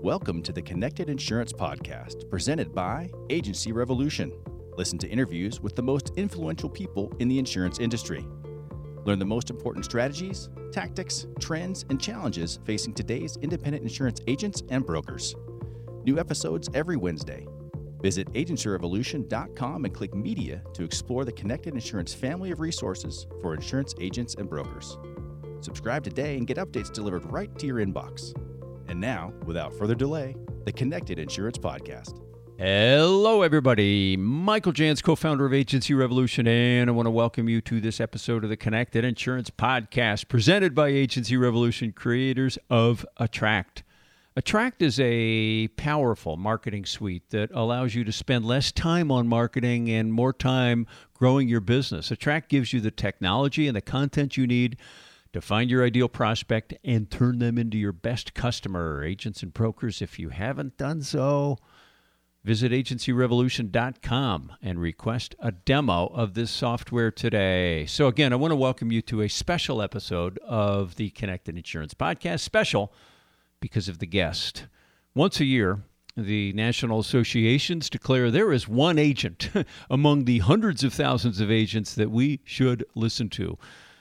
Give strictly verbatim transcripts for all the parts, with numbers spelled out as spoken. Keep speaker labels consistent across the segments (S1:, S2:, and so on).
S1: Welcome to the Connected Insurance Podcast, presented by Agency Revolution. Listen to interviews with the most influential people in the insurance industry. Learn the most important strategies, tactics, trends, and challenges facing today's independent insurance agents and brokers. New episodes every Wednesday. Visit agency revolution dot com and click Media to explore the Connected Insurance family of resources for insurance agents and brokers. Subscribe today and get updates delivered right to your inbox. And now, without further delay, the Connected Insurance Podcast.
S2: Hello, everybody. Michael Jans, co-founder of Agency Revolution, and I want to welcome you to this episode of the Connected Insurance Podcast, presented by Agency Revolution, creators of Attract. Attract is a powerful marketing suite that allows you to spend less time on marketing and more time growing your business. Attract gives you the technology and the content you need to find your ideal prospect and turn them into your best customer. Agents and brokers, if you haven't done so, visit agency revolution dot com and request a demo of this software today. So again, I want to welcome you to a special episode of the Connected Insurance Podcast, special because of the guest. Once a year, the national associations declare there is one agent among the hundreds of thousands of agents that we should listen to.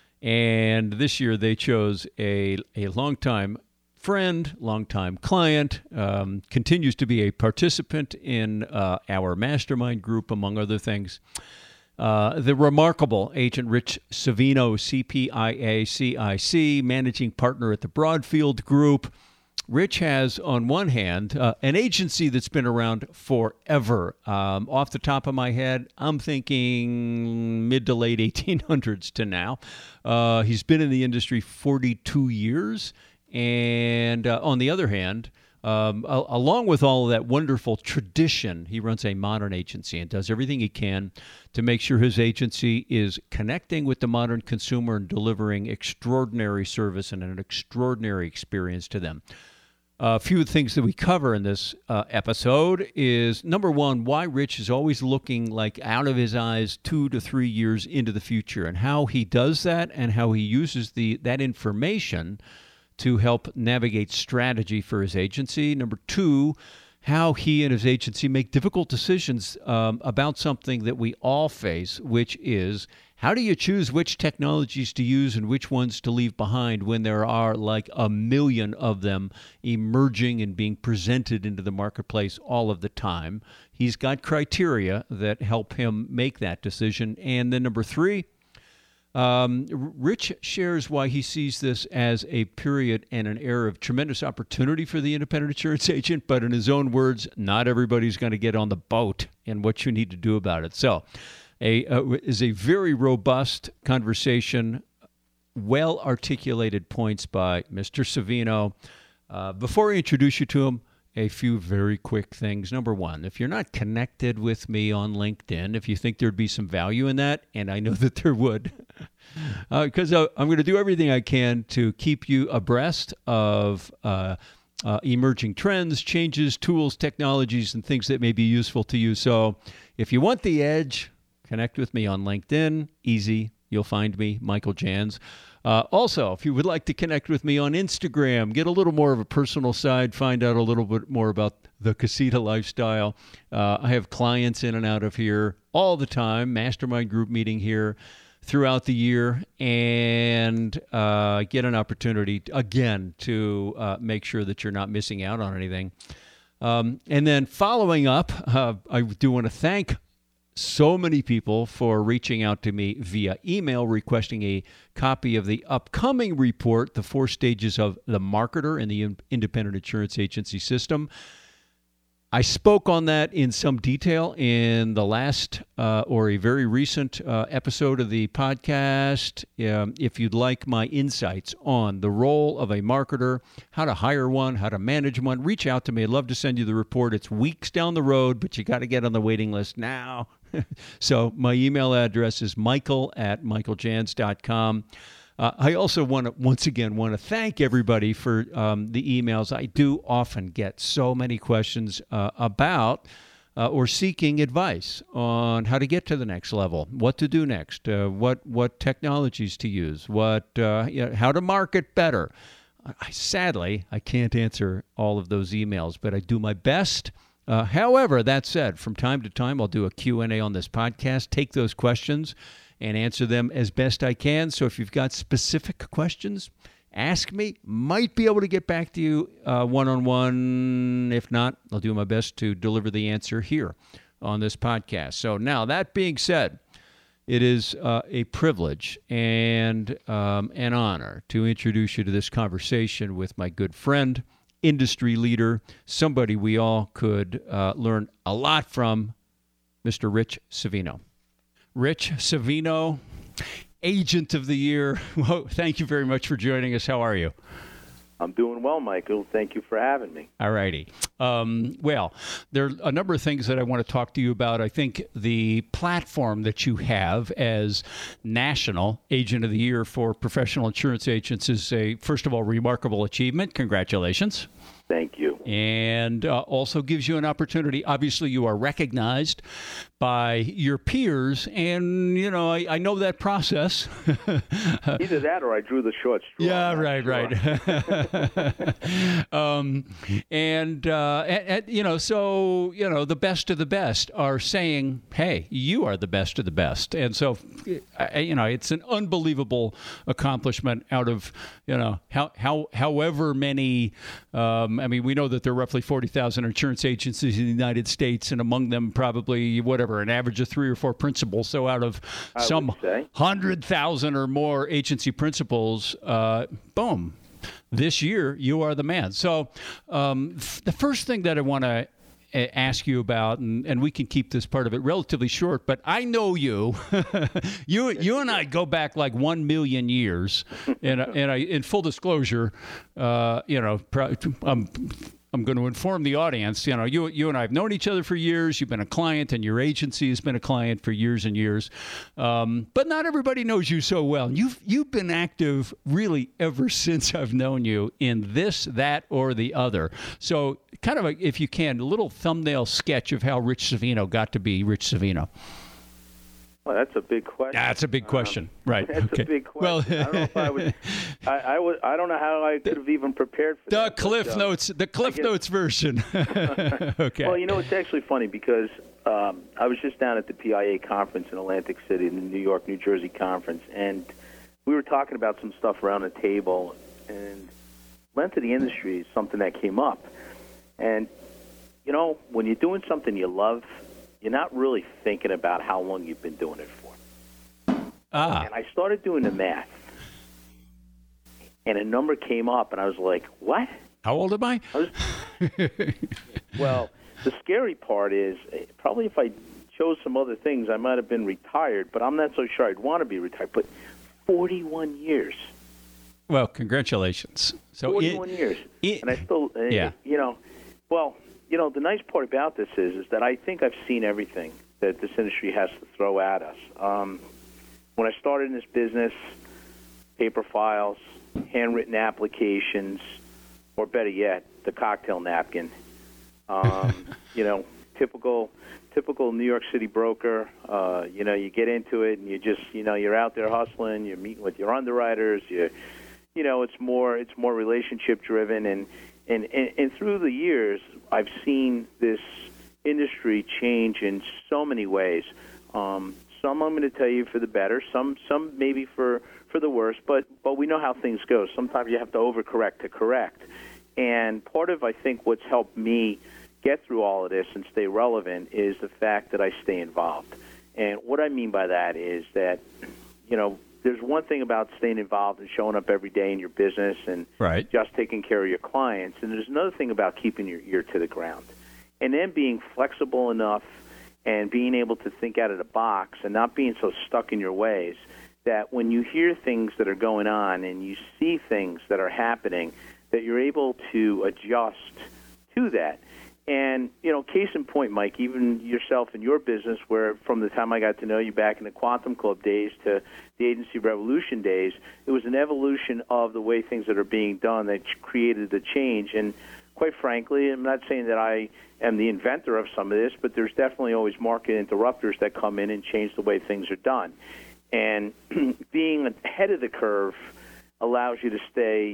S2: And this year they chose a, a longtime friend, longtime client, um, continues to be a participant in uh, our mastermind group, among other things. Uh, the remarkable agent Rich Savino, C P I A C I C, managing partner at the Broadfield Group. Rich has, on one hand, uh, an agency that's been around forever. Um, off the top of my head, I'm thinking mid to late eighteen hundreds to now. Uh, he's been in the industry forty-two years. And uh, on the other hand, um, a- along with all of that wonderful tradition, he runs a modern agency and does everything he can to make sure his agency is connecting with the modern consumer and delivering extraordinary service and an extraordinary experience to them. A few of the things that we cover in this uh, episode is, number one, why Rich is always looking like out of his eyes two to three years into the future, and how he does that and how he uses the that information to help navigate strategy for his agency. Number two, how he and his agency make difficult decisions um, about something that we all face, which is, how do you choose which technologies to use and which ones to leave behind when there are like a million of them emerging and being presented into the marketplace all of the time? He's got criteria that help him make that decision. And then number three, Um, Rich shares why he sees this as a period and an era of tremendous opportunity for the independent insurance agent, but in his own words, not everybody's going to get on the boat and what you need to do about it. So a uh, is a very robust conversation, well-articulated points by Mister Savino. Uh, before I introduce you to him, a few very quick things. Number one, if you're not connected with me on LinkedIn, if you think there'd be some value in that, and I know that there would, because uh, I'm going to do everything I can to keep you abreast of uh, uh, emerging trends, changes, tools, technologies, and things that may be useful to you. So if you want the edge, connect with me on LinkedIn. Easy. You'll find me, Michael Jans. Uh, also, if you would like to connect with me on Instagram, get a little more of a personal side, find out a little bit more about the Casita lifestyle. Uh, I have clients in and out of here all the time, mastermind group meeting here throughout the year, and uh, get an opportunity, again, to uh, make sure that you're not missing out on anything. Um, and then following up, uh, I do want to thank so many people for reaching out to me via email, requesting a copy of the upcoming report, The Four Stages of the Marketer in the Independent Insurance Agency System. I spoke on that in some detail in the last uh, or a very recent uh, episode of the podcast. Um, if you'd like my insights on the role of a marketer, how to hire one, how to manage one, reach out to me. I'd love to send you the report. It's weeks down the road, but you got to get on the waiting list now. So my email address is michael at michael jans dot com. Uh, I also want to, once again, want to thank everybody for um, the emails. I do often get so many questions uh, about uh, or seeking advice on how to get to the next level, what to do next, uh, what what technologies to use, what uh, you know, how to market better. I, sadly, I can't answer all of those emails, but I do my best. Uh, however, that said, from time to time, I'll do a Q and A on this podcast, take those questions and answer them as best I can. So if you've got specific questions, ask me. Might be able to get back to you uh, one-on-one. If not, I'll do my best to deliver the answer here on this podcast. So now, that being said, it is uh, a privilege and um, an honor to introduce you to this conversation with my good friend, industry leader, somebody we all could uh, learn a lot from, Mister Rich Savino. Rich Savino, Agent of the Year. Well, thank you very much for joining us. How are you?
S3: I'm doing well, Michael. Thank you for having me.
S2: All righty. Um, well, there are a number of things that I want to talk to you about. I think the platform that you have as National Agent of the Year for professional insurance agents is a, first of all, remarkable achievement. Congratulations.
S3: Thank you.
S2: And uh, also gives you an opportunity. Obviously, you are recognized by your peers, and, you know, I, I know that process.
S3: Either that or I drew the short straw.
S2: Yeah, right, sure. right. um, and, uh, and, and, you know, so, you know, the best of the best are saying, hey, you are the best of the best. And so, you know, it's an unbelievable accomplishment out of, you know, how, how however many, um, I mean, we know that there are roughly forty thousand insurance agencies in the United States, and among them probably, whatever, an average of three or four principals. So out of
S3: I
S2: some one hundred thousand or more agency principals, uh, boom, this year you are the man. So um, f- the first thing that I want to ask you about, and, and we can keep this part of it relatively short, but I know you. you you and I go back like one million years, and, and I, in full disclosure, uh, you know, I'm, I'm going to inform the audience, you know, you you and I have known each other for years. You've been a client, and your agency has been a client for years and years. Um, but not everybody knows you so well. You've you've been active really ever since I've known you in this, that, or the other. So kind of, a, if you can, a little thumbnail sketch of how Rich Savino got to be Rich Savino.
S3: Well, that's a big question.
S2: That's a big question, um, right?
S3: That's
S2: okay.
S3: a big question.
S2: Well,
S3: I don't know if I would. I, I would. I don't know how I could have even prepared for
S2: the
S3: that.
S2: Cliff
S3: but, uh,
S2: Notes, the Cliff
S3: guess,
S2: Notes version. Okay.
S3: Well, you know, it's actually funny because um, I was just down at the P I A conference in Atlantic City, the New York, New Jersey conference, and we were talking about some stuff around the table, and length of the industry is something that came up, and you know, when you're doing something you love, you're not really thinking about how long you've been doing it for.
S2: Ah.
S3: And I started doing the math, and a number came up, and I was like, what?
S2: How old am I?
S3: I was, well, the scary part is probably if I chose some other things, I might have been retired, but I'm not so sure I'd want to be retired. But forty-one years.
S2: Well, congratulations. So
S3: forty-one
S2: it,
S3: years.
S2: It,
S3: and I still, uh,
S2: yeah.
S3: you know, well, you know, the nice part about this is, is that I think I've seen everything that this industry has to throw at us. Um, when I started in this business, paper files, handwritten applications, or better yet, the cocktail napkin. Um, you know, typical typical New York City broker. Uh, you know, you get into it and you just, you know, you're out there hustling. You're meeting with your underwriters. You, you know, it's more it's more relationship driven, and and, and and through the years, I've seen this industry change in so many ways. Um, some I'm going to tell you for the better. Some some maybe for for the worse. But but we know how things go. Sometimes you have to overcorrect to correct. And part of, I think, what's helped me get through all of this and stay relevant is the fact that I stay involved. And what I mean by that is that, you know, there's one thing about staying involved and showing up every day in your business and
S2: right.
S3: just taking care of your clients. And there's another thing about keeping your ear to the ground. And then being flexible enough and being able to think out of the box and not being so stuck in your ways that when you hear things that are going on and you see things that are happening, that you're able to adjust to that. And, you know, case in point, Mike, even yourself in your business, where from the time I got to know you back in the Quantum Club days to the Agency Revolution days, it was an evolution of the way things that are being done that created the change. And quite frankly, I'm not saying that I am the inventor of some of this, but there's definitely always market interrupters that come in and change the way things are done. And being ahead of the curve allows you to stay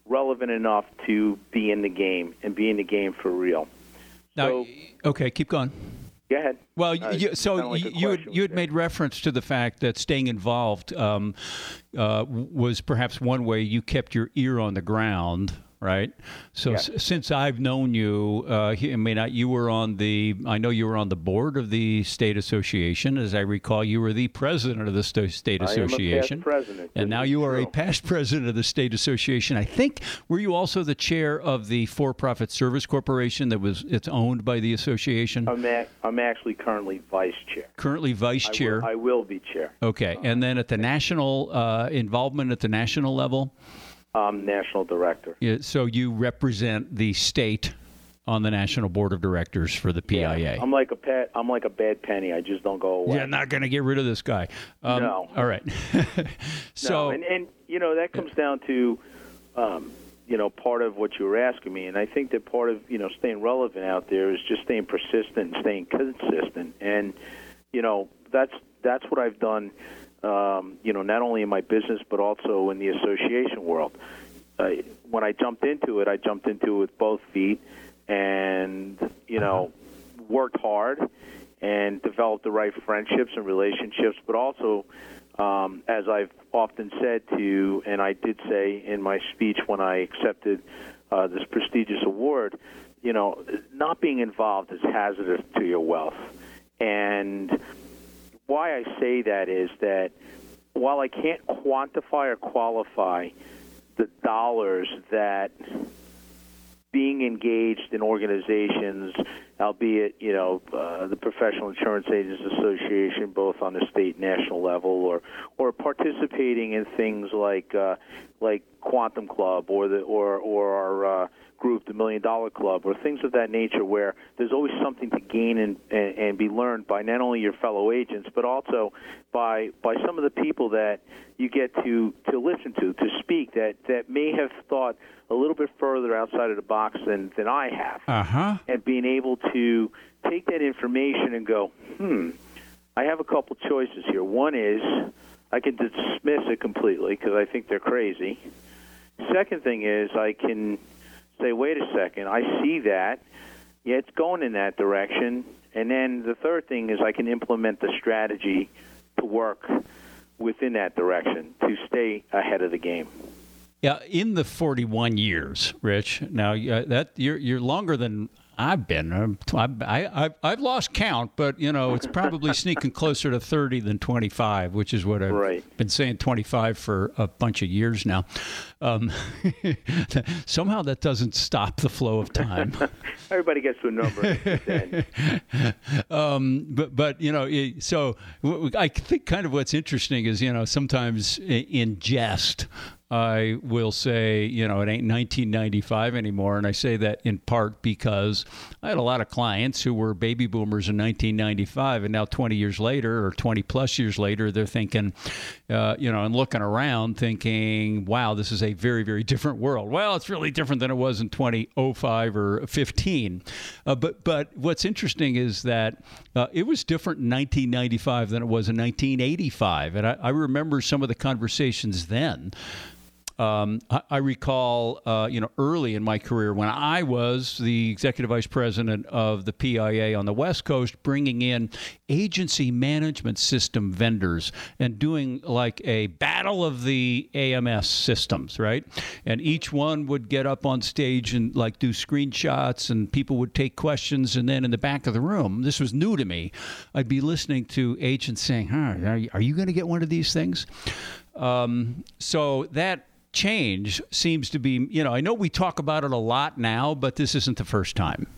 S3: relevant enough to be in the game and be in the game for real.
S2: Now,
S3: So,
S2: okay, keep going.
S3: go ahead.
S2: Well,
S3: Uh,
S2: you,
S3: it
S2: so
S3: sounded like a
S2: you had,
S3: question
S2: you
S3: was
S2: had
S3: there.
S2: made reference to the fact that staying involved um, uh, was perhaps one way you kept your ear on the ground, right? So
S3: Yes.
S2: s- since I've known you, uh, he- I mean, I- you were on the, I know you were on the board of the state association. As I recall, you were the president of the sto- state
S3: I am a past
S2: association.
S3: president.
S2: And
S3: This
S2: now
S3: is
S2: you are a
S3: true.
S2: past president of the state association. I think, were you also the chair of the for-profit service corporation that was, it's owned by the association?
S3: I'm, a, I'm actually currently vice chair.
S2: Currently vice
S3: I
S2: chair.
S3: will, I will be chair.
S2: Okay, and then at the national uh, involvement at the national level,
S3: I'm national director.
S2: yeah, so you represent the state on the national board of directors for the P I A.
S3: Yeah, I'm like a pet. I'm like a bad penny. I just don't go away.
S2: You're not going to get rid of this guy. Um,
S3: No.
S2: All right. so
S3: no, and, and you know that comes down to, um, you know, part of what you were asking me, and I think that part of you know staying relevant out there is just staying persistent, and staying consistent, and you know that's that's what I've done. Um, you know, not only in my business but also in the association world. Uh, when I jumped into it, I jumped into it with both feet, and you know, worked hard and developed the right friendships and relationships, but also. Um, as I've often said to you, and I did say in my speech when I accepted uh, this prestigious award, you know, not being involved is hazardous to your wealth. And why I say that is that while I can't quantify or qualify the dollars that being engaged in organizations, albeit, you know, uh, the Professional Insurance Agents Association, both on the state and national level, or or participating in things like uh, like Quantum Club or the or or our uh, group, the Million Dollar Club, or things of that nature, where there's always something to gain and, and, and be learned by not only your fellow agents, but also by by some of the people that you get to, to listen to, to speak, that, that may have thought a little bit further outside of the box than, than I have.
S2: Uh-huh.
S3: And being able to take that information and go, hmm, I have a couple choices here. One is I can dismiss it completely because I think they're crazy. Second thing is I can say, wait a second, I see that. Yeah, it's going in that direction. And then the third thing is I can implement the strategy to work within that direction to stay ahead of the game.
S2: Yeah, in the forty-one years, Rich. Now uh, that you're you're longer than I've been. I'm, I, I I've lost count, but you know it's probably sneaking closer to thirty than twenty-five, which is what I've
S3: Right.
S2: been saying. twenty-five for a bunch of years now. Um, somehow that doesn't stop the flow of time.
S3: Everybody gets to a number at the end.
S2: um, but but you know, it- so w- I think kind of what's interesting is you know sometimes i- in jest. I will say, you know, it ain't nineteen ninety-five anymore. And I say that in part because I had a lot of clients who were baby boomers in nineteen ninety-five. And now twenty years later or twenty plus years later, they're thinking, uh, you know, and looking around thinking, wow, this is a very, very different world. Well, it's really different than it was in twenty oh five or fifteen. Uh, but, but what's interesting is that uh, it was different in nineteen ninety-five than it was in nineteen eighty-five. And I, I remember some of the conversations then. Um, I, I recall, uh, you know, early in my career when I was the executive vice president of the P I A on the West Coast, bringing in agency management system vendors and doing like a battle of the A M S systems, right? And each one would get up on stage and like do screenshots, and people would take questions. And then in the back of the room, this was new to me, I'd be listening to agents saying, huh, are you, are you going to get one of these things? Um, so that change seems to be, you know, I know we talk about it a lot now, but this isn't the first time.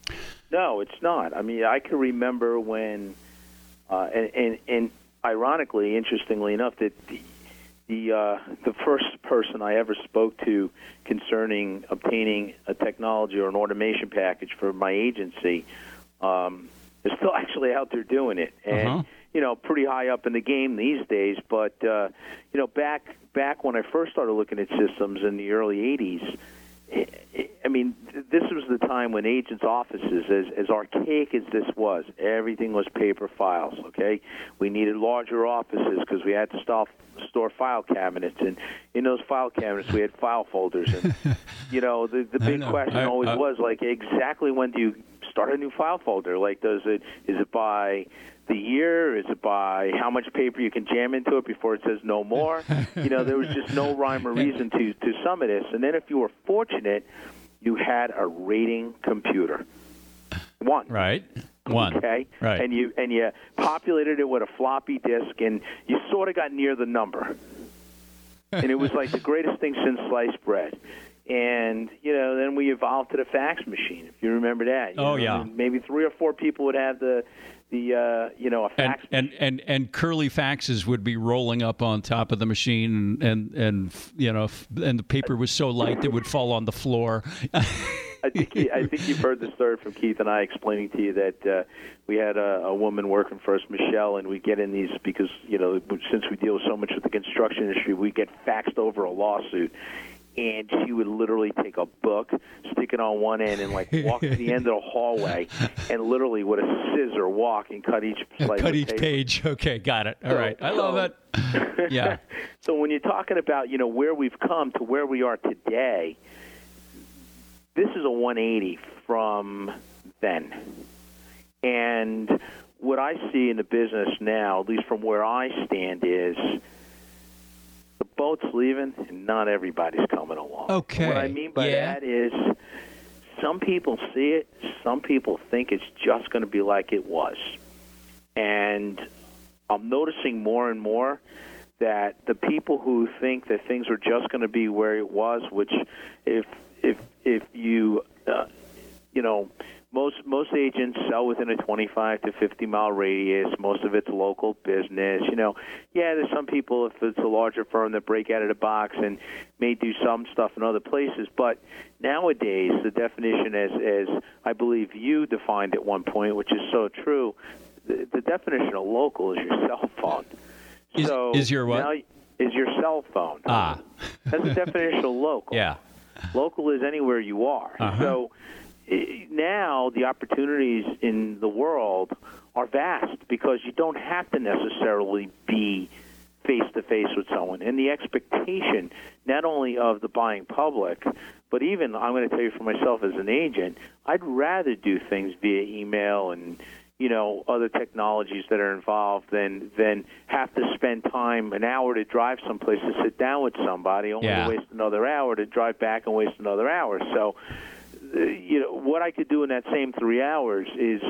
S3: No, it's not. I mean, I can remember when, uh, and, and, and ironically, interestingly enough, that the the, uh, the first person I ever spoke to concerning obtaining a technology or an automation package for my agency um, is still actually out there doing it. And,
S2: Uh-huh.
S3: you know, pretty high up in the game these days. But, uh, you know, back back when I first started looking at systems in the early eighties, I mean, this was the time when agents' offices, as, as archaic as this was, everything was paper files, okay? We needed larger offices because we had to stop, store file cabinets, and in those file cabinets we had file folders. And, you know, the, the big question
S2: I,
S3: always
S2: I,
S3: was, like, exactly when do you start a new file folder? Like, does it is it by the year? Is it by how much paper you can jam into it before it says no more? You know, there was just no rhyme or reason to, to some of this. And then if you were fortunate, you had a rating computer. One.
S2: Right. One.
S3: Okay.
S2: Right.
S3: And you and you populated it with a floppy disk, and you sort of got near the number. And it was like the greatest thing since sliced bread. And, you know, then we evolved to the fax machine, if you remember that. You
S2: oh,
S3: know,
S2: yeah.
S3: Maybe three or four people would have the, the uh, you know, a fax
S2: and,
S3: machine.
S2: and, and, and curly faxes would be rolling up on top of the machine, and, and, and you know, and the paper was so light it would fall on the floor.
S3: I think he, I think you've heard the story from Keith and I explaining to you that uh, we had a, a woman working for us, Michelle, and we get in these because, you know, since we deal so much with the construction industry, we get faxed over a lawsuit. And she would literally take a book, stick it on one end, and like walk to the end of the hallway, and literally with a scissor walk and cut each slice
S2: cut
S3: of
S2: each
S3: paper.
S2: page. Okay, got it. All
S3: So-
S2: right, I
S3: so-
S2: love it. Yeah.
S3: So when you're talking about, you know, where we've come to where we are today, this is a one eighty from then. And what I see in the business now, at least from where I stand, is the boat's leaving and not everybody's coming along.
S2: Okay.
S3: And what I mean by
S2: Yeah.
S3: that is some people see it, some people think it's just going to be like it was. And I'm noticing more and more that the people who think that things are just going to be where it was, which if if if you uh, you know, most most agents sell within a twenty-five to fifty mile radius. Most of it's local business. You know, yeah, there's some people, if it's a larger firm, that break out of the box and may do some stuff in other places. But nowadays, the definition, as as I believe you defined at one point, which is so true, the, the definition of local is your cell phone.
S2: Is,
S3: so
S2: is your what?
S3: now is your cell phone.
S2: Ah.
S3: That's the definition of local.
S2: Yeah.
S3: Local is anywhere you are.
S2: Uh-huh.
S3: So i- now the opportunities in the world are vast because you don't have to necessarily be face-to-face with someone. And the expectation not only of the buying public, but even, I'm going to tell you for myself as an agent, I'd rather do things via email and, you know, other technologies that are involved than than have to spend time, an hour to drive someplace to sit down with somebody, only
S2: Yeah.
S3: to waste another hour to drive back and waste another hour. So, uh, you know, what I could do in that same three hours is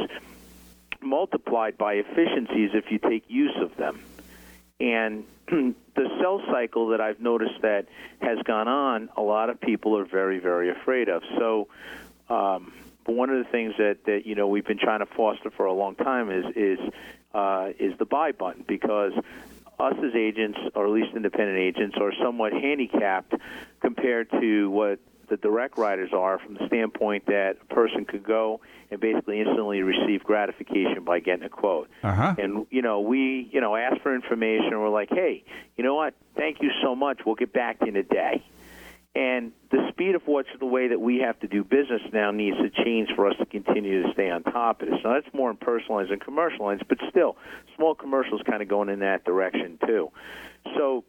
S3: multiplied by efficiencies if you take use of them. And the sell cycle that I've noticed that has gone on, a lot of people are very, very afraid of. So, um, but one of the things that, that you know we've been trying to foster for a long time is is uh, is the buy button, because us as agents, or at least independent agents, are somewhat handicapped compared to what the direct writers are, from the standpoint that a person could go and basically instantly receive gratification by getting a quote.
S2: Uh-huh.
S3: And, you know, we, you know, ask for information, and we're like, hey, you know what, thank you so much, we'll get back to you in a day. And the speed of which the way that we have to do business now needs to change for us to continue to stay on top of this. Now, that's more in personal lines than commercial lines, but still, small commercials kind of going in that direction too. So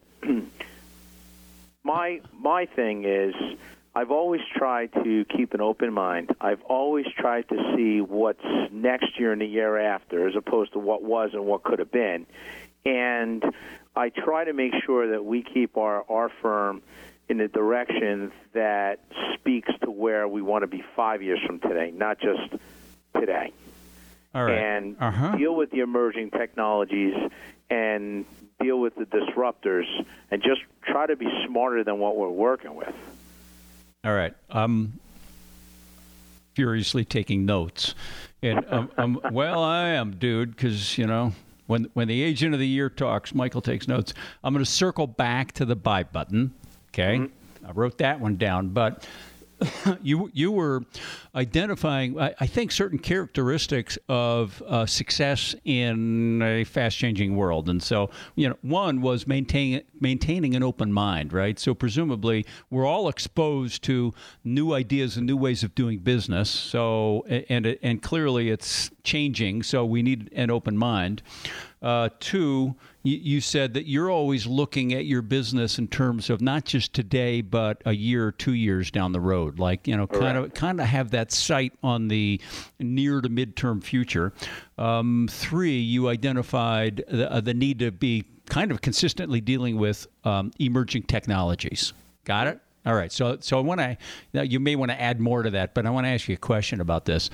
S3: my my thing is, I've always tried to keep an open mind. I've always tried to see what's next year and the year after, as opposed to what was and what could have been. And I try to make sure that we keep our, our firm in a direction that speaks to where we want to be five years from today, not just today.
S2: All right.
S3: And
S2: uh-huh.
S3: deal with the emerging technologies and deal with the disruptors, and just try to be smarter than what we're working with.
S2: All right. I'm furiously taking notes. And um, um, well, I am, dude, because, you know, when when the agent of the year talks, Michael takes notes. I'm going to circle back to the buy button. Okay. Mm-hmm. I wrote that one down. But you you were identifying, I, I think, certain characteristics of uh, success in a fast-changing world. And so, you know, one was maintaining maintaining an open mind, right? So presumably, we're all exposed to new ideas and new ways of doing business. So, and and clearly, it's changing. So we need an open mind. Uh, two, you, you said that you're always looking at your business in terms of not just today, but a year or two years down the road. Like, you know, kind of kind of have that sight on the near to midterm future. Um, three, you identified the, uh, the need to be kind of consistently dealing with um, emerging technologies. Got it? All right. So, so I want to. You may want to add more to that, but I want to ask you a question about this.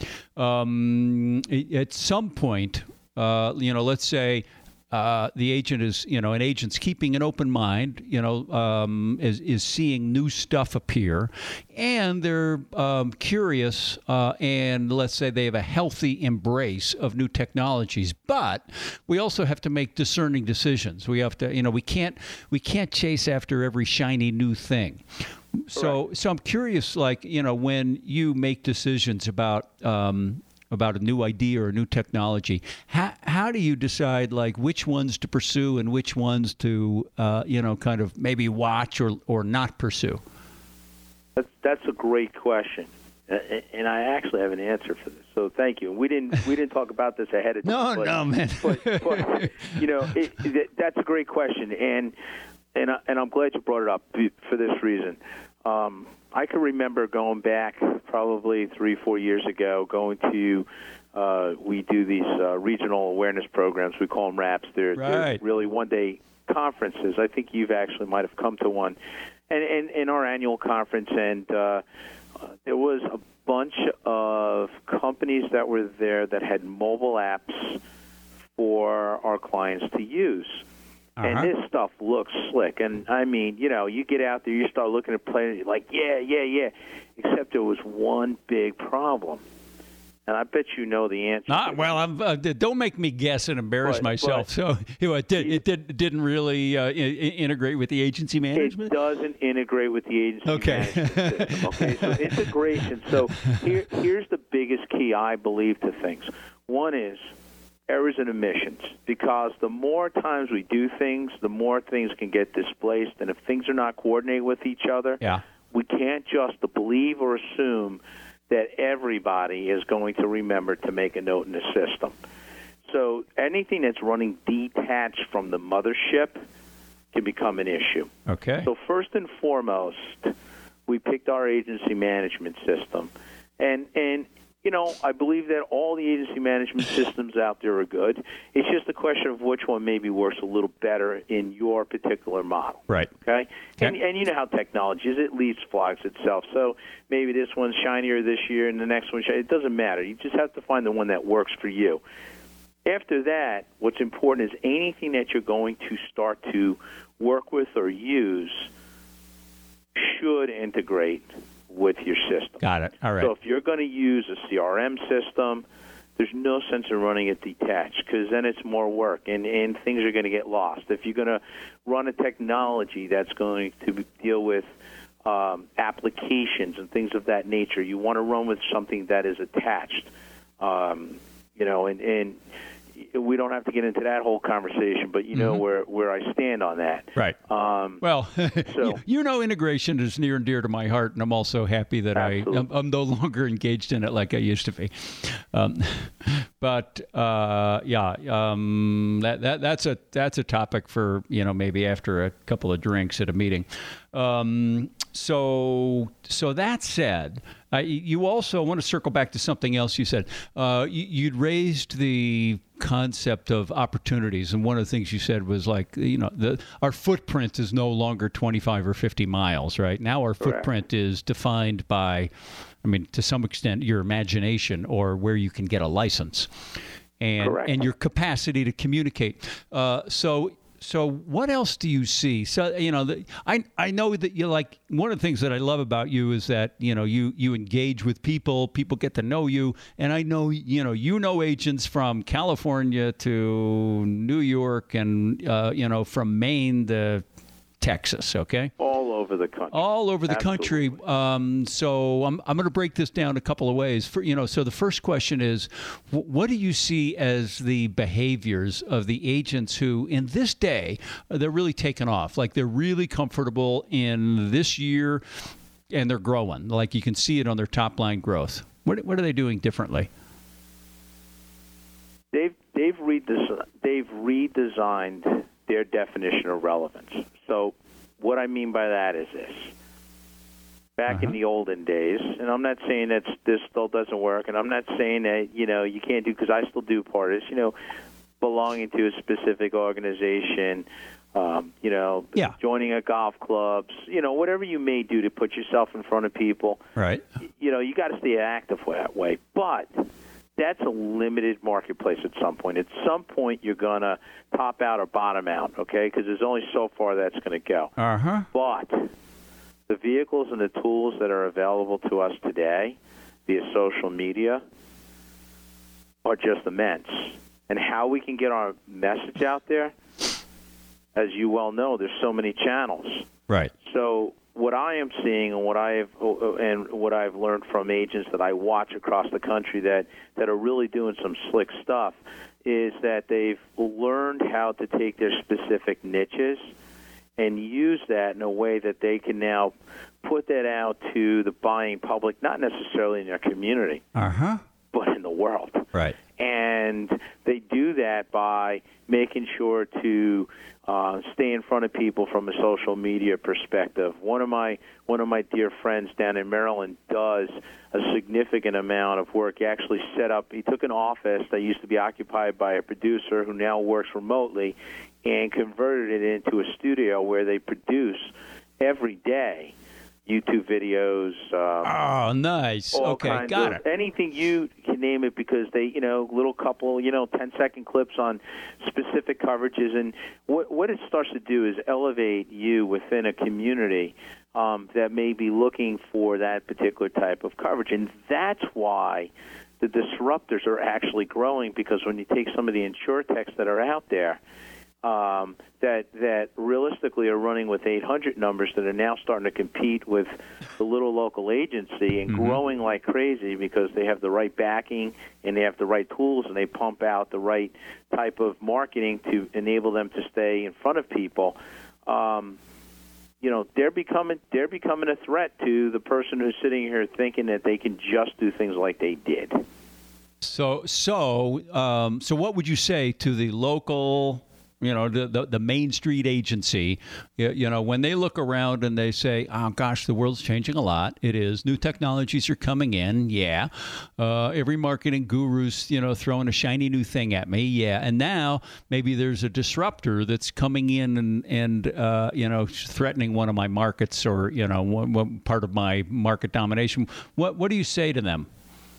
S2: Um, at some point. Uh, you know, let's say uh, the agent is, you know, an agent's keeping an open mind, you know, um, is, is seeing new stuff appear, and they're um, curious, uh, and let's say they have a healthy embrace of new technologies. But we also have to make discerning decisions. We have to, you know, we can't we can't chase after every shiny new thing. So, Correct. so I'm curious, like, you know, when you make decisions about um, about a new idea or a new technology, how, how do you decide, like, which ones to pursue and which ones to, uh, you know, kind of maybe watch or, or not pursue?
S3: That's, that's a great question, and I actually have an answer for this. So thank you. We didn't we didn't talk about this ahead of time.
S2: No,
S3: but,
S2: no, man.
S3: but, but you know, it, it, that's a great question, and and I, and I'm glad you brought it up for this reason. Um, I can remember going back probably three, four years ago, going to, uh, we do these uh, regional awareness programs. We call them RAPs. They're,
S2: right.
S3: they're really one-day conferences. I think you've actually might have come to one. And in and, and our annual conference, and uh, uh, there was a bunch of companies that were there that had mobile apps for our clients to use. Uh-huh. And this stuff looks slick. And, I mean, you know, you get out there, you start looking at players, you're like, yeah, yeah, yeah. Except there was one big problem. And I bet you know the answer.
S2: Not, well, I'm, uh, don't make me guess and embarrass
S3: but,
S2: myself.
S3: But,
S2: so you know, it, did, it did, didn't really uh, I- integrate with the agency management?
S3: It doesn't integrate with the agency
S2: okay.
S3: management system. Okay, so integration. So here, here's the biggest key, I believe, to things. One is errors and omissions, because the more times we do things, the more things can get displaced, and if things are not coordinated with each other,
S2: yeah.
S3: we can't just believe or assume that everybody is going to remember to make a note in the system. So anything that's running detached from the mothership can become an issue.
S2: Okay.
S3: So first and foremost, we picked our agency management system, and and you know, I believe that all the agency management systems out there are good. It's just a question of which one maybe works a little better in your particular model.
S2: Right.
S3: Okay?
S2: okay.
S3: And, and you know how technology is. It leapfrogs itself. So maybe this one's shinier this year and the next one's shinier. It doesn't matter. You just have to find the one that works for you. After that, what's important is anything that you're going to start to work with or use should integrate with your system.
S2: Got it. All right.
S3: So if you're going to use a C R M system, there's no sense in running it detached, because then it's more work and, and things are going to get lost. If you're going to run a technology that's going to deal with um, applications and things of that nature, you want to run with something that is attached. Um, you know, and, and we don't have to get into that whole conversation, but you know mm-hmm. where, where I stand on that.
S2: Right.
S3: Um,
S2: well,
S3: so,
S2: you know, integration is near and dear to my heart, and I'm also happy that I, I'm, I'm no longer engaged in it like I used to be. Um, but uh, yeah, um, that that that's a that's a topic for, you know, maybe after a couple of drinks at a meeting. Um, so so that said, uh, you also want to circle back to something else you said. Uh, you, you'd raised the concept of opportunities, and one of the things you said was, like, you know, the our footprint is no longer twenty-five or fifty miles, right? Now our
S3: Correct.
S2: footprint is defined by, I mean, to some extent, your imagination or where you can get a license, and
S3: Correct.
S2: and your capacity to communicate. Uh, so. So what else do you see? So, you know, the, I I know that you like, one of the things that I love about you is that, you know, you, you engage with people, people get to know you. And I know, you know, you know agents from California to New York and, uh, you know, from Maine to Texas, okay?
S3: All over over the country.
S2: All over the
S3: Absolutely.
S2: country. Um, so I'm I'm going to break this down a couple of ways. For, you know, so the first question is, wh- what do you see as the behaviors of the agents who, in this day, uh, they're really taking off? Like they're really comfortable in this year, and they're growing. Like you can see it on their top line growth. What what are they doing differently?
S3: They've they've redes- they've redesigned their definition of relevance. So what I mean by that is this. Back uh-huh. in the olden days, and I'm not saying that this still doesn't work, and I'm not saying that, you know, you can't do, because I still do part of this, you know, belonging to a specific organization, um, you know,
S2: yeah.
S3: joining a golf club, you know, whatever you may do to put yourself in front of people.
S2: Right.
S3: You know, you got to stay active that way. But that's a limited marketplace at some point. At some point, you're going to top out or bottom out, okay, because there's only so far that's going to go.
S2: Uh-huh.
S3: But the vehicles and the tools that are available to us today via social media are just immense. And how we can get our message out there, as you well know, there's so many channels.
S2: Right.
S3: So what I am seeing and what I have and what I've learned from agents that I watch across the country that, that are really doing some slick stuff is that they've learned how to take their specific niches and use that in a way that they can now put that out to the buying public, not necessarily in their community,
S2: uh-huh.
S3: but in the world.
S2: Right.
S3: And they do that by making sure to uh, stay in front of people from a social media perspective. One of my one of my dear friends down in Maryland does a significant amount of work. He actually set up, he took an office that used to be occupied by a producer who now works remotely and converted it into a studio where they produce every day YouTube videos. Um,
S2: oh, nice. Okay, got
S3: of,
S2: it.
S3: Anything you can name it, because they, you know, little couple, you know, ten-second clips on specific coverages. And what, what it starts to do is elevate you within a community um, that may be looking for that particular type of coverage. And that's why the disruptors are actually growing, because when you take some of the insurtechs that are out there, Um, that that realistically are running with eight hundred numbers that are now starting to compete with the little local agency and mm-hmm. growing like crazy because they have the right backing and they have the right tools and they pump out the right type of marketing to enable them to stay in front of people. Um, you know, they're becoming they're becoming a threat to the person who's sitting here thinking that they can just do things like they did.
S2: So so um, so what would you say to the local, you know, the, the the Main Street agency, you, you know, when they look around and they say, oh, gosh, the world's changing a lot. It is. New technologies are coming in. Yeah. Uh, every marketing guru's, you know, throwing a shiny new thing at me. Yeah. And now maybe there's a disruptor that's coming in and, and uh, you know, threatening one of my markets or, you know, one, one part of my market domination. What, what do you say to them?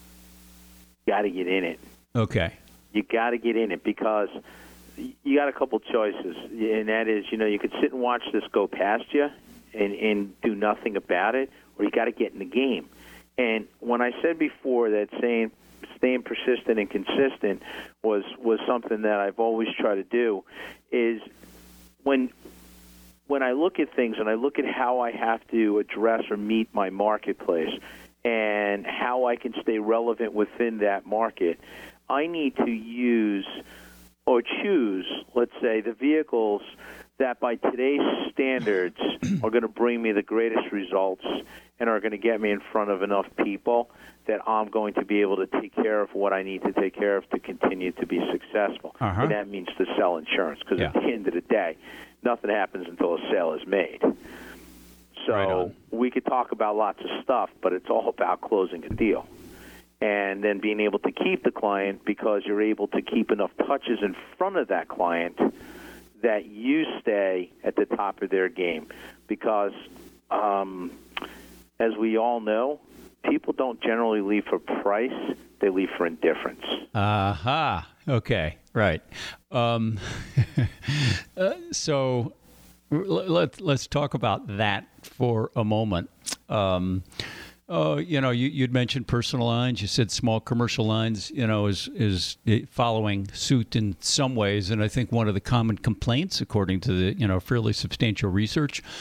S3: Got to get in it.
S2: Okay.
S3: You got to get in it, because you got a couple choices, and that is, you know, you could sit and watch this go past you and, and do nothing about it, or you got to get in the game. And when I said before that saying staying persistent and consistent was, was something that I've always tried to do, is when when I look at things and I look at how I have to address or meet my marketplace and how I can stay relevant within that market, I need to use or choose, let's say, the vehicles that by today's standards are going to bring me the greatest results and are going to get me in front of enough people that I'm going to be able to take care of what I need to take care of to continue to be successful.
S2: Uh-huh.
S3: And that means to sell insurance, because
S2: yeah.
S3: at the end of the day, nothing happens until a sale is made. So
S2: right
S3: we could talk about lots of stuff, but it's all about closing a deal. And then being able to keep the client, because you're able to keep enough touches in front of that client that you stay at the top of their game. Because, um, as we all know, people don't generally leave for price, they leave for indifference.
S2: Aha. Uh-huh. Okay, right. Um, uh, so let's, let's talk about that for a moment. Um Oh, you know, you, you'd mentioned personal lines. You said small commercial lines, you know, is is following suit in some ways. And I think one of the common complaints, according to the, you know, fairly substantial research,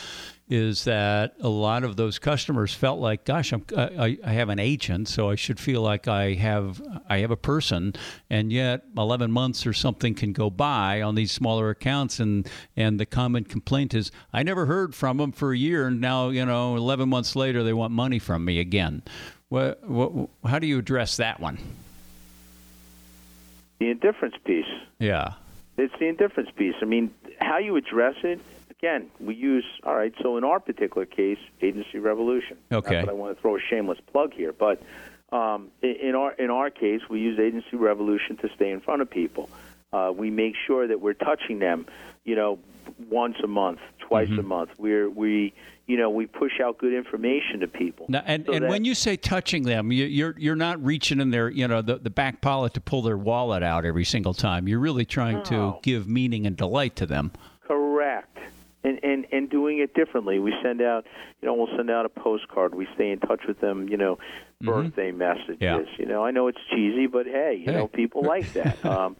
S2: is that a lot of those customers felt like, gosh, I'm, I, I have an agent, so I should feel like I have I have a person, and yet eleven months or something can go by on these smaller accounts, and, and the common complaint is, I never heard from them for a year, and now, you know, eleven months later they want money from me again. What, what, how do you address that one?
S3: The indifference piece.
S2: Yeah.
S3: It's the indifference piece. I mean, how you address it, again, we use, all right, so in our particular case, Agency Revolution.
S2: Okay.
S3: Not that I want to throw a shameless plug here, but um, in our in our case, we use Agency Revolution to stay in front of people. Uh, we make sure that we're touching them, you know, once a month, twice mm-hmm. a month. We're we you know we push out good information to people.
S2: Now, and
S3: so
S2: and
S3: that,
S2: when you say touching them, you, you're you're not reaching in their you know the, the back pocket to pull their wallet out every single time. You're really trying
S3: no.
S2: to give meaning and delight to them.
S3: Correct. And, and and doing it differently. We send out, you know, we'll send out a postcard. We stay in touch with them, you know, birthday mm-hmm. messages.
S2: Yeah.
S3: You know, I know it's cheesy, but hey, you hey. know, people like that. Um,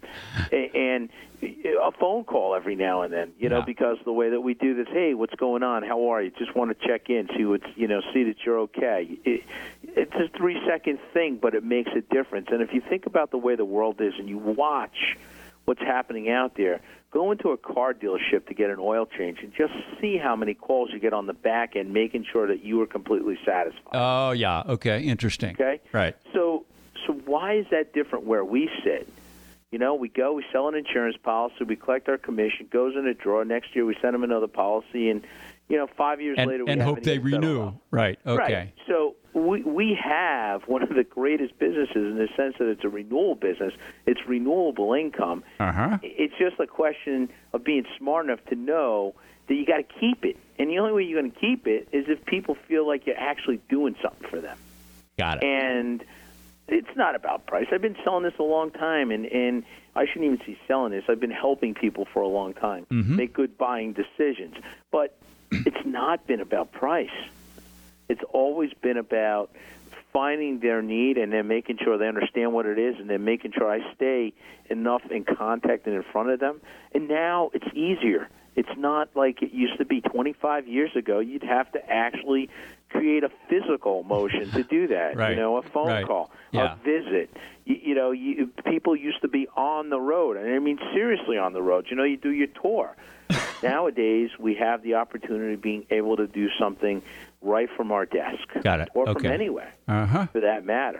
S3: and a phone call every now and then, you know,
S2: yeah.
S3: because the way that we do this, hey, what's going on? How are you? Just want to check in, see what's, you know, see that you're okay. It, it's a three-second thing, but it makes a difference. And if you think about the way the world is and you watch what's happening out there, go into a car dealership to get an oil change and just see how many calls you get on the back end, making sure that you are completely satisfied.
S2: Oh, yeah. Okay. Interesting.
S3: Okay.
S2: Right.
S3: So, so why is that different where we sit? You know, we go, we sell an insurance policy, we collect our commission, goes in a drawer. Next year, we send them another policy, and you know, five years
S2: and,
S3: later, we
S2: and hope they renew. Right. Okay.
S3: Right. So we we have one of the greatest businesses in the sense that it's a renewal business. It's renewable income.
S2: Uh-huh.
S3: It's just a question of being smart enough to know that you got to keep it, and the only way you're going to keep it is if people feel like you're actually doing something for them.
S2: Got it.
S3: And it's not about price. I've been selling this a long time, and, and I shouldn't even say selling this. I've been helping people for a long time
S2: mm-hmm.
S3: make good buying decisions. But it's not been about price. It's always been about finding their need and then making sure they understand what it is and then making sure I stay enough in contact and in front of them. And now it's easier. It's not like it used to be twenty-five years ago. You'd have to actually create a physical motion to do that.
S2: Right.
S3: You know, a phone
S2: right.
S3: call,
S2: yeah.
S3: a visit. You, you know, you, people used to be on the road. And I mean seriously on the road. You know, you do your tour. Nowadays, we have the opportunity of being able to do something right from our desk.
S2: Got it.
S3: Or
S2: okay.
S3: from anywhere,
S2: uh-huh.
S3: for that matter.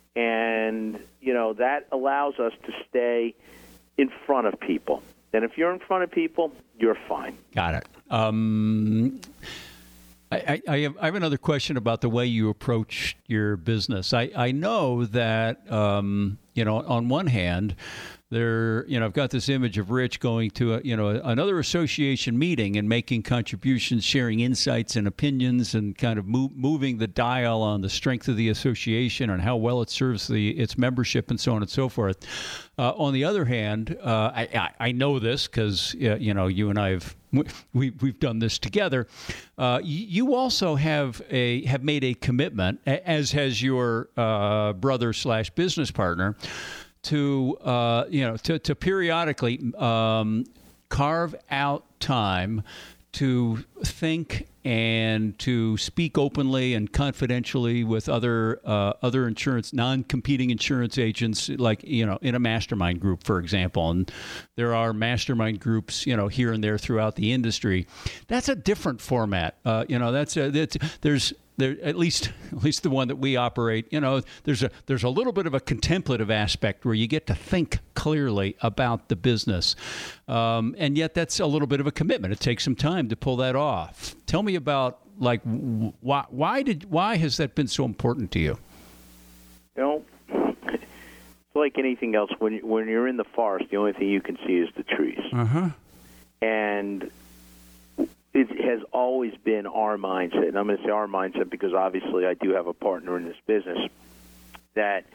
S3: And, you know, that allows us to stay in front of people. And if you're in front of people, you're fine.
S2: Got it. Um, I, I, have, I have another question about the way you approach your business. I, I know that, um, you know, on one hand, there, you know, I've got this image of Rich going to, a, you know, another association meeting and making contributions, sharing insights and opinions, and kind of move, moving the dial on the strength of the association and how well it serves the its membership and so on and so forth. Uh, on the other hand, uh, I, I I know this because uh, you know you and I have we we've done this together. Uh, you also have a have made a commitment, as has your uh, brother slash business partner, to uh, you know to, to periodically um, carve out time to think and to speak openly and confidentially with other uh, other insurance non-competing insurance agents, like you know in a mastermind group, for example. And there are mastermind groups you know here and there throughout the industry. That's a different format. Uh, you know that's a, that's there's. There, at least, at least the one that we operate, you know, there's a there's a little bit of a contemplative aspect where you get to think clearly about the business, um, and yet that's a little bit of a commitment. It takes some time to pull that off. Tell me about like why why did why has that been so important to you?
S3: You know, it's like anything else. When you, when you're in the forest, the only thing you can see is the trees.
S2: Uh huh.
S3: And it has always been our mindset, and I'm going to say our mindset because obviously I do have a partner in this business, that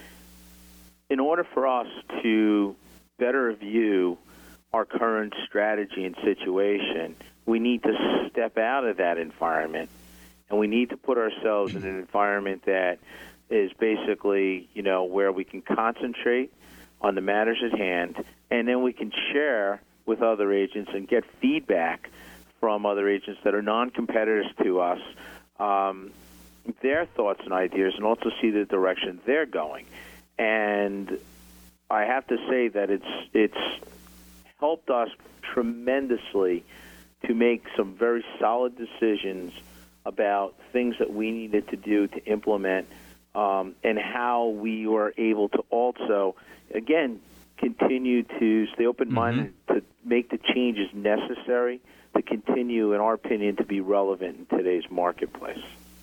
S3: in order for us to better view our current strategy and situation, we need to step out of that environment, and we need to put ourselves in an environment that is basically, you know, where we can concentrate on the matters at hand, and then we can share with other agents and get feedback from other agents that are non-competitors to us, um, their thoughts and ideas, and also see the direction they're going. And I have to say that it's it's helped us tremendously to make some very solid decisions about things that we needed to do to implement, um, and how we were able to also, again, continue to stay open-minded mm-hmm. to make the changes necessary to continue, in our opinion, to be relevant in today's marketplace.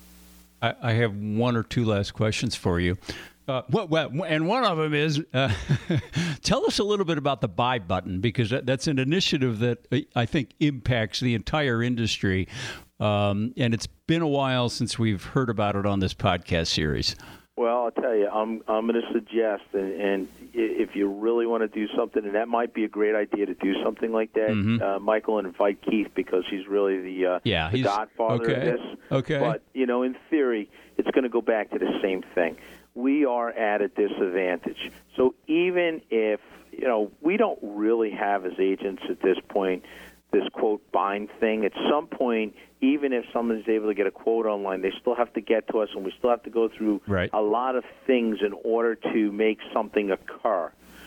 S2: I, I have one or two last questions for you. Uh, well, well, and one of them is, uh, tell us a little bit about the buy button, because that, that's an initiative that I think impacts the entire industry. Um, and it's been a while since we've heard about it on this podcast series.
S3: Well, I'll tell you, I'm I'm going to suggest, and, and if you really want to do something, and that might be a great idea to do something like that, mm-hmm. uh, Michael, and invite Keith, because he's really the, uh,
S2: yeah,
S3: the
S2: he's,
S3: godfather
S2: okay.
S3: of this.
S2: Okay.
S3: But, you know, in theory, it's going to go back to the same thing. We are at a disadvantage. So even if, you know, we don't really have as agents at this point this, quote, bind thing. At some point, even if someone's able to get a quote online, they still have to get to us, and we still have to go through
S2: right.
S3: a lot of things in order to make something occur.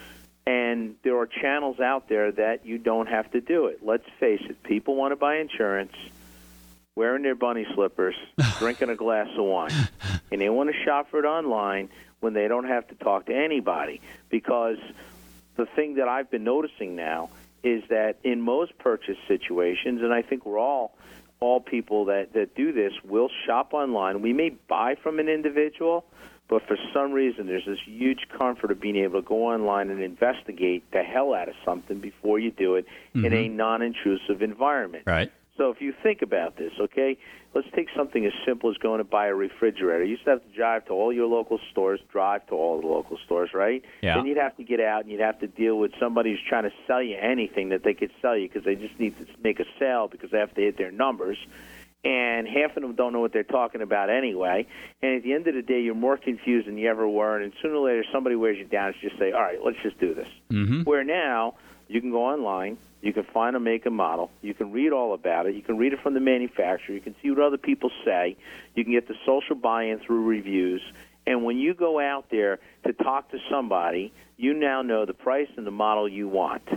S3: And there are channels out there that you don't have to do it. Let's face it, people want to buy insurance, wearing their bunny slippers, drinking a glass of wine, and they want to shop for it online when they don't have to talk to anybody. Because the thing that I've been noticing now is that in most purchase situations, and I think we're all all people that, that do this, will shop online. We may buy from an individual, but for some reason there's this huge comfort of being able to go online and investigate the hell out of something before you do it mm-hmm. in a non-intrusive environment.
S2: Right.
S3: So if you think about this, okay, let's take something as simple as going to buy a refrigerator. You used to have to drive to all your local stores, drive to all the local stores, right?
S2: Yeah.
S3: Then you'd have to get out and you'd have to deal with somebody who's trying to sell you anything that they could sell you because they just need to make a sale because they have to hit their numbers. And half of them don't know what they're talking about anyway. And at the end of the day, you're more confused than you ever were. And sooner or later, somebody wears you down and just say, all right, let's just do this.
S2: Mm-hmm.
S3: Where now you can go online. You can find a make and model. You can read all about it. You can read it from the manufacturer. You can see what other people say. You can get the social buy-in through reviews. And when you go out there to talk to somebody, you now know the price and the model you want.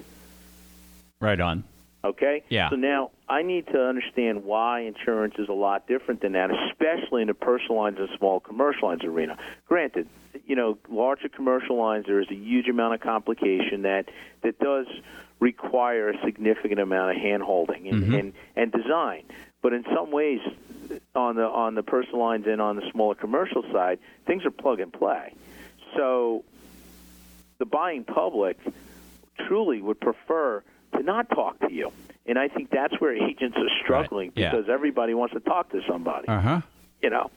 S2: Right on.
S3: Okay?
S2: Yeah.
S3: So now I need to understand why insurance is a lot different than that, especially in the personal lines and small commercial lines arena. Granted, you know, larger commercial lines, there is a huge amount of complication that, that does require a significant amount of hand-holding and, mm-hmm. and, and design. But in some ways, on the on the personal lines and on the smaller commercial side, things are plug and play. So the buying public truly would prefer to not talk to you. And I think that's where agents are struggling
S2: right. yeah.
S3: because everybody wants to talk to somebody.
S2: Uh-huh.
S3: You know.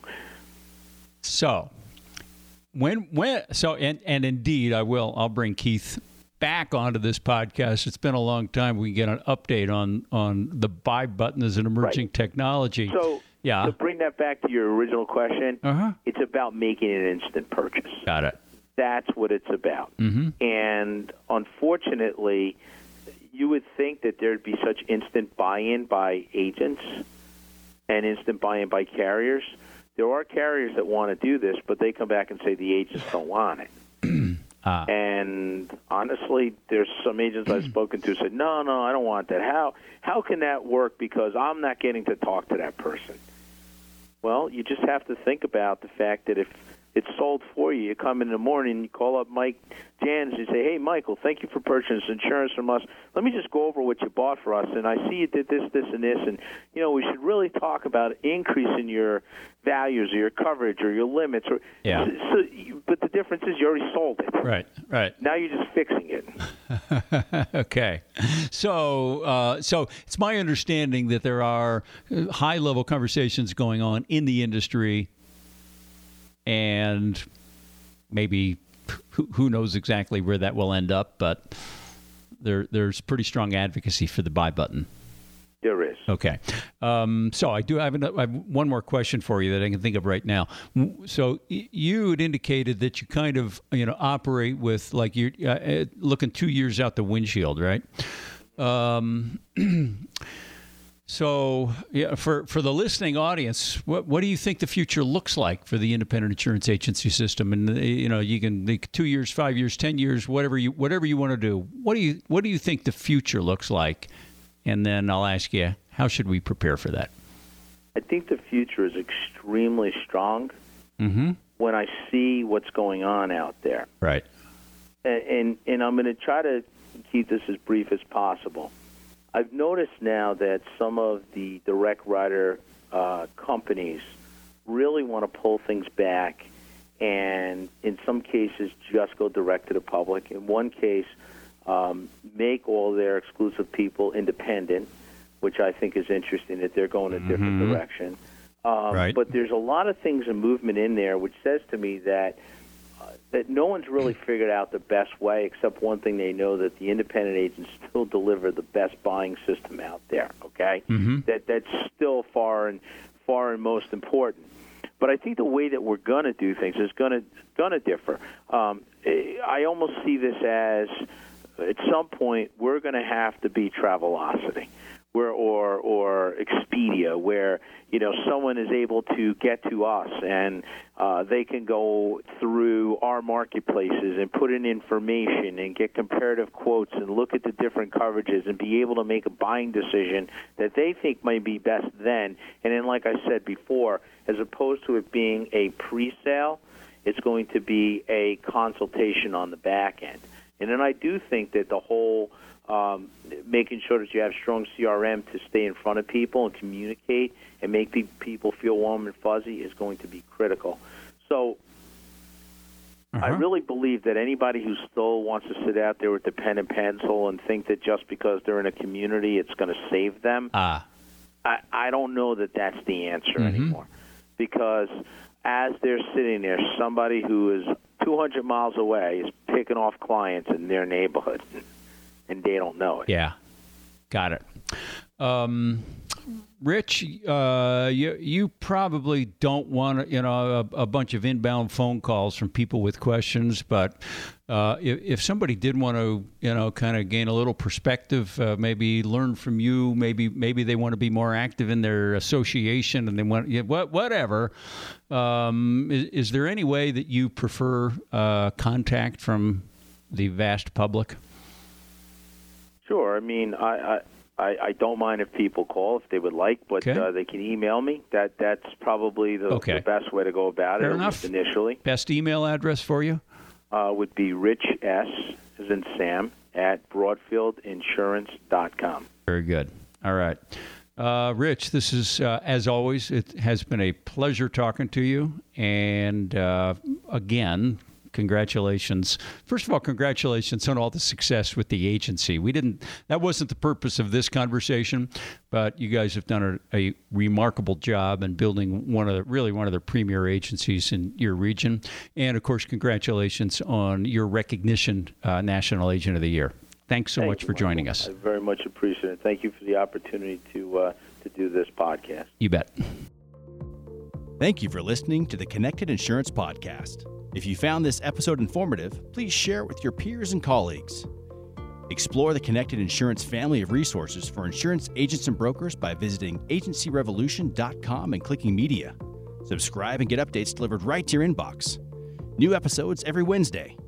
S2: So when when so and, and indeed I will I'll bring Keith back onto this podcast. It's been a long time. We can get an update on on the buy button as an emerging
S3: right.
S2: technology.
S3: So
S2: yeah.
S3: to bring that back to your original question,
S2: uh-huh.
S3: it's about making an instant purchase.
S2: Got it.
S3: That's what it's about.
S2: Mm-hmm.
S3: And unfortunately, you would think that there'd be such instant buy-in by agents and instant buy-in by carriers. There are carriers that want to do this, but they come back and say the agents don't want it. ah. And honestly, there's some agents I've spoken to said, no, no, I don't want that. How how can that work? Because I'm not getting to talk to that person. Well, you just have to think about the fact that if it's sold for you, you come in the morning, you call up Mike Jans and say, hey, Michael, thank you for purchasing insurance from us. Let me just go over what you bought for us, and I see you did this, this, and this, and, you know, we should really talk about increasing your values or your coverage or your limits. Or,
S2: yeah.
S3: So, so, but the difference is you already sold it.
S2: Right, right.
S3: Now you're just fixing it.
S2: Okay. So, uh, so it's my understanding that there are high-level conversations going on in the industry, and maybe who, who knows exactly where that will end up, but there there's pretty strong advocacy for the buy button.
S3: There is.
S2: Okay. Um, so I do have, an, I have one more question for you that I can think of right now. So you had indicated that you kind of, you know, operate with like you're uh, looking two years out the windshield, right? Um, So, yeah, for, for the listening audience, what what do you think the future looks like for the independent insurance agency system? And you know, you can think two years, five years, ten years, whatever you whatever you want to do. What do you what do you think the future looks like? And then I'll ask you, how should we prepare for that?
S3: I think the future is extremely strong
S2: Mm-hmm.
S3: when I see what's going on out there.
S2: Right.
S3: And, and, and I'm going to try to keep this as brief as possible. I've noticed now that some of the direct writer uh, companies really want to pull things back and, in some cases, just go direct to the public. In one case, um, make all their exclusive people independent, which I think is interesting that they're going a different
S2: Mm-hmm.
S3: direction. Um,
S2: Right.
S3: But there's a lot of things and movement in there which says to me that uh, that no one's really figured out the best way, except one thing they know, that the independent agents still deliver the best buying system out there, okay?
S2: Mm-hmm.
S3: That That's still far and far and most important. But I think the way that we're going to do things is going to going to differ. Um, I almost see this as, at some point, we're going to have to be Travelocity. Where, or or Expedia, where you know someone is able to get to us and uh, they can go through our marketplaces and put in information and get comparative quotes and look at the different coverages and be able to make a buying decision that they think might be best then. And then, like I said before, as opposed to it being a pre-sale, it's going to be a consultation on the back end. And then I do think that the whole Um, making sure that you have strong C R M to stay in front of people and communicate and make pe- people feel warm and fuzzy is going to be critical. So
S2: Uh-huh.
S3: I really believe that anybody who still wants to sit out there with the pen and pencil and think that just because they're in a community it's going to save them,
S2: Ah.
S3: I, I don't know that that's the answer
S2: Mm-hmm.
S3: anymore. Because as they're sitting there, somebody who is two hundred miles away is picking off clients in their neighborhood. And they don't know it.
S2: Yeah, got it. Um, Rich, uh, you you probably don't want you know a, a bunch of inbound phone calls from people with questions, but uh, if, if somebody did want to you know kind of gain a little perspective, uh, maybe learn from you, maybe maybe they want to be more active in their association, and they want yeah, what whatever. Um, is, is there any way that you prefer uh, contact from the vast public?
S3: Sure. I mean, I, I, I don't mind if people call if they would like, but
S2: Okay.
S3: uh, they can email me. That That's probably the,
S2: Okay.
S3: the best way to go about
S2: Fair
S3: it, at
S2: enough.
S3: least initially.
S2: Best email address for you?
S3: Uh, would be Rich S, as in Sam, at broadfield insurance dot com.
S2: Very good. All right. Uh, Rich, this is, uh, as always, it has been a pleasure talking to you. And uh, again, congratulations. First of all, congratulations on all the success with the agency. We didn't, that wasn't the purpose of this conversation, but you guys have done a, a remarkable job in building one of the, really one of the premier agencies in your region. And of course, congratulations on your recognition, uh, National Agent of the Year. Thanks so
S3: Thank
S2: much
S3: you,
S2: for
S3: Michael.
S2: joining us.
S3: I very much appreciate it. Thank you for the opportunity to uh, to do this podcast.
S2: You bet.
S1: Thank you for listening to the Connected Insurance Podcast. If you found this episode informative, please share it with your peers and colleagues. Explore the Connected Insurance family of resources for insurance agents and brokers by visiting agency revolution dot com and clicking media. Subscribe and get updates delivered right to your inbox. New episodes every Wednesday.